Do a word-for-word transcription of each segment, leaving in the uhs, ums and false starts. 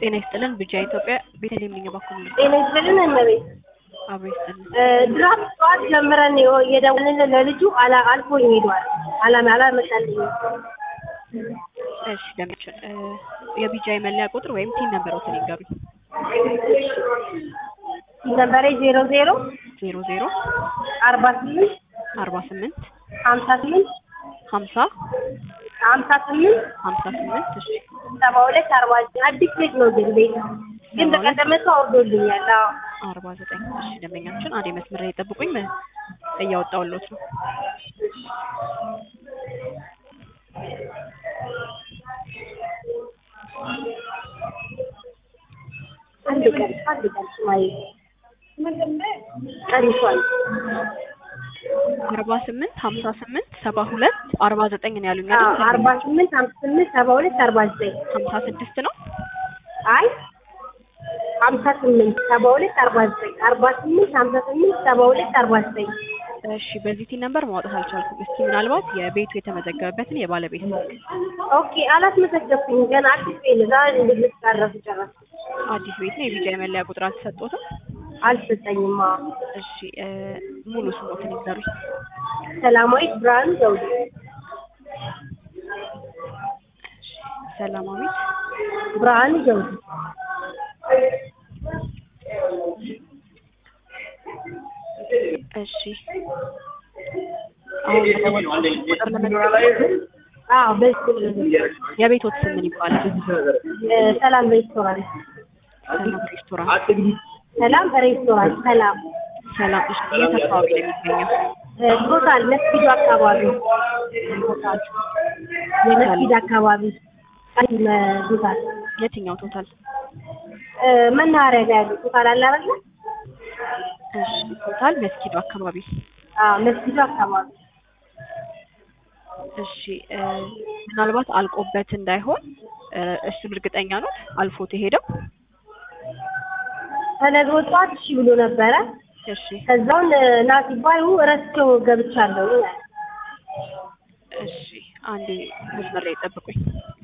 ጤና ይስጥልን ብቻ ኢትዮጵያ ቤተልሔም ነኝ ባኩኝ ጤና ይስጥልን እመቤት አብሮ ይስጥልን ድራፍት ጠዋት ጀምረን የደወልን ለልጁ አላ አልፎኝ ሄዷል አላማ አላመጣልኝም እሺ ደምችን የቢጃይ መለያ ቁጥር ወይም ቲን ነምበሮትን ይንገሩኝ ቲን ነምበሬ ዜሮ ዜሮ ዜሮ ዜሮ አርባ ስምንት አርባ ስምንት ሀምሳ ስምንት ሀምሳ ሀምሳ ስምንት ሀምሳ ስምንት እሺ ሰባ ሁለት አርባ ዘጠኝ አዲስ ቤት ነው ግን ቤት ግን በቀደም ዕለት አውርዶልኛል አዎ አርባ ዘጠኝ እሺ ደምኛችን አንዴ መስመር ላይ ጠብቁኝ እያወጣሁልዎት ነው አንድ ቀን አንድ ቀን ስማይ ቀሪሷል አርባ ስምንት ሀምሳ ስምንት ሰባ ሁለት አርባ ዘጠኝ ነው ያሉኝ አይደል? አርባ ስምንት ሀምሳ ስምንት ሰባ ሁለት አርባ ዘጠኝ ሀምሳ ስድስት ነው አይ ሀምሳ ስምንት ሰባ ሁለት አርባ ዘጠኝ አርባ ስምንት ሀምሳ ስምንት ሰባ ሁለት አርባ ዘጠኝ እሺ በዚህ ቲን ነምበር ማውጣት አልቻልኩም እስኪ ምናልባት የቤቱ የተመዘገበበትን የባለቤት ነው ኦኬ አላስመዘገብኩኝ ገና አዲስ ቤት ነው ዛሬ እንግዲህ ታረፍ ጨረስኩ አዲስ ቤት ነው የቢጃይ መለያ ቁጥር አልተሰጠዎትም አልሰጠኝም እሺ ሙሉ ስሞትን ይዘሩኝ ሰላማዊት ብርሃኑ ዘውዴ ሰላማዊት ብርሃኑ ዘውዴ እሺ አሁን ቁጥር ለመኖር አዎ በስኩል የቤቶት ስም ምን ይባላል ሰላም ሬስቶራንት ሰላም ሬስቶራንት ሰላም ሬስቶራንት ሰላም ሰላም እሺ የት አካባቢ ነው የሚገኘው ቶታል መስጊዱ አካባቢ ቶታል የመስጊድ አካባቢ ቶታል የትኛው ቶታል መናኸሪያ ጋር ያለው ቶታል አለ አይደል እሺ ቶታል መስጊዱ አካባቢ አዎ መስጊዱ አካባቢ እሺ ምናልባት አልቆበት እንዳይሆን እሱን እርግጠኛ ነው አልፎት የሄደው ተነግሮ ጠዋት እሺ ብሎ ነበረ እሺ ከዛውን ና ሲባሉ እረስቸው ገብቻለሁ እሺ አንዴ መስመር ላይ ጠብቁኝ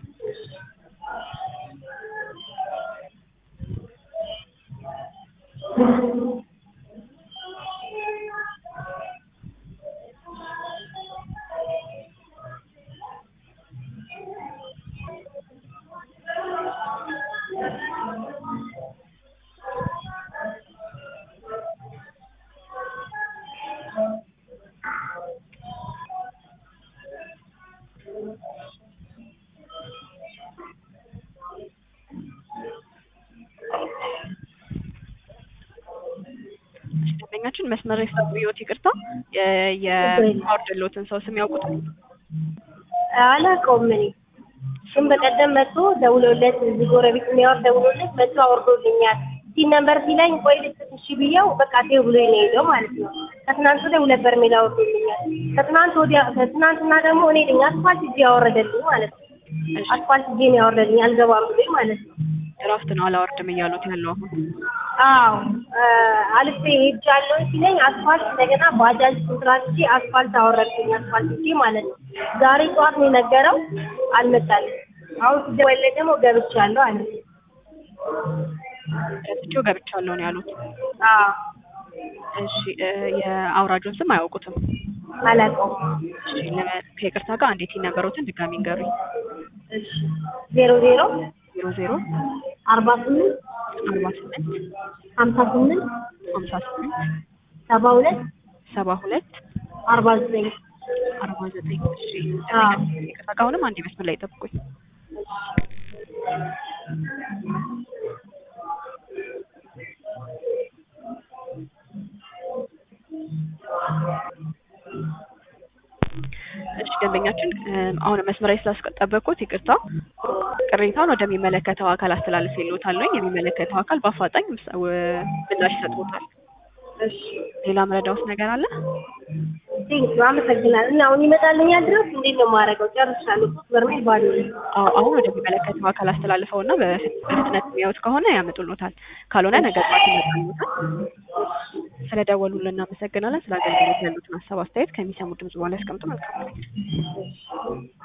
ደንበኛችን መስመር ላይ ሳይሆን ይቅርታ የአውርደሎትን ሰው ስም ያውቁት አላውቀውም እኔ ግን በቀደም መጥቶ ደውሎለት እዚህ ጎረቤት የሚያወር ደውሎለት መጥቶ አውርዶልኛል ቲን ነምበር ሲለኝ ቆይ ልትሽ ብዬው በቃ ተይው ብሎ ነው የሄደው ማለት ነው ከትናንት ወዲያ ሁለት በርሜል አውርዶልኛል ከትናንት ወዲያ ከትናንትና ደግሞ እኔ ነኝ አስፋልት እጄ ያወረደልኝ ማለት ነው አስፋልት እጄ ነው ያወረደልኝ አልገባም ብሎኝ ማለት ነው ድራፍት ነው አላወርድም እያሉት ያለው አሁን አዎ አልፌ ሄጃለሁ ሲለኝ አስፋልት እንደገና ባጃጅ ኮንትራክት አስፋልት አወረድኩኝ አስፋልት እጄ ማለት ነው ዛሬ ጠዋት ነው የነገረው አልመጣልኝ አሁን ሲደወል ደግሞ ገብቻለሁ አለ እዚሁ ገብቻለሁ ነው ያሉት አዎ እሺ የአውራጁን ስም አያውቁትም አላውቀውም እሺ ከይቅርታ ጋር አንዴት ነበሩትን ድጋሚ እንገሩኝ እሺ ዜሮ ዜሮ ዜሮ ዜሮ አርባ ስምንት አርባ ስምንት ሀምሳ ስምንት ሀምሳ ስምንት ሰባ ሁለት ሰባ ሁለት አርባ ዘጠኝ አርባ ዘጠኝ እሺ ይቅርታ ጋር አሁንም አንዴ መስመር ላይ ጠብቁኝ እሺ ደንበኛችን አሁን መስመር ላይ ስላስጠበቁት ይቅርታ ቅሬታውን ወደሚመለከተው አካል አስተላልፌልዎታል የሚመለከተው አካል በአፋጣኝ ምላሽ ይሰጥዎታል እሺ ሌላ ምረዳውስ ነገር አለ ቴንክ ዩ አመሰግናለሁ እና አሁን ይመጣልኛል ድረስ እንዴት ነው የማደርገው ጨርሻለሁ በርሜል ባዶ አዎ አሁን ወደሚመለከተው አካል አስተላልፈውና በፍጥነት የሚያዩት ከሆነ ያመጡልዎታል ካልሆነ ነገ ጠዋት ይመጣልዎታል ስለደወሉልን እናመሰግናለን ስለ አገልግሎት ያሉትን ሀሳብ አስተያየት ከሚሰሙ ድምጽ በኋላ ያስቀምጡ መልካም